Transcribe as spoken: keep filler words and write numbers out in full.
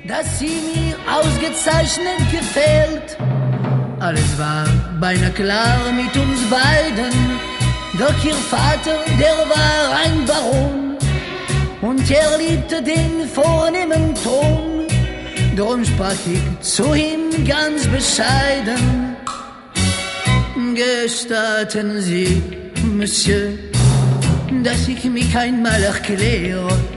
dass sie mir ausgezeichnet gefällt. Alles war beinahe klar mit uns beiden, doch ihr Vater, der war ein Baron und er liebte den vornehmen Ton. Darum sprach ich zu ihm ganz bescheiden: Gestatten Sie, Monsieur, dass ich mich einmal erkläre.